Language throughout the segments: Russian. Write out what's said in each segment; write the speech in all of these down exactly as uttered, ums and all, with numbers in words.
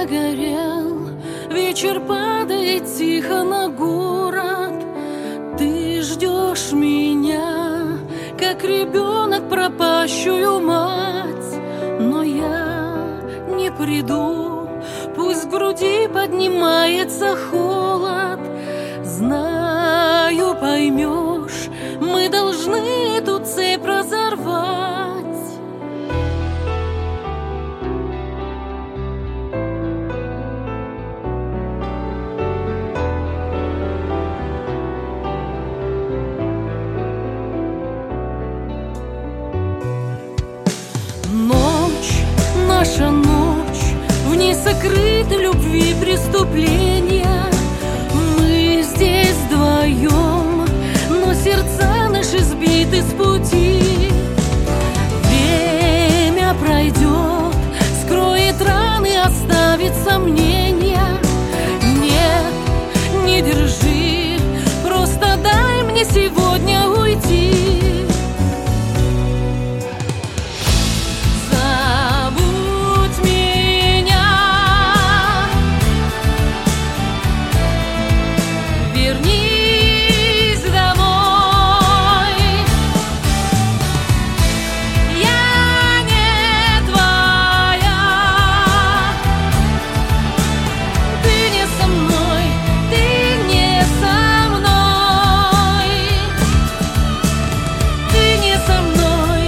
загорел, вечер падает тихо на город. Ты ждешь меня, как ребенок пропащую мать, но я не приду, пусть в груди поднимается холод. Знаю, поймешь, мы должны эту цепь разорвать. Ночь, наша ночь, в ней сокрыты любви преступления. Мы здесь вдвоем, но сердца наши сбиты с пути. Время пройдет, скроет раны, оставит сомнения. Нет, не держи, просто дай мне сегодня уйти. Вернись домой. Я не твоя. Ты не со мной, ты не со мной. Ты не со мной.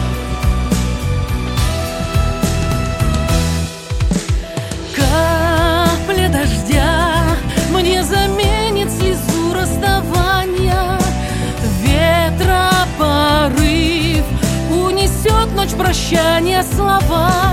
Капля дождя мне заменит слезу расставания. Ветра порыв унесет ночь прощания слова.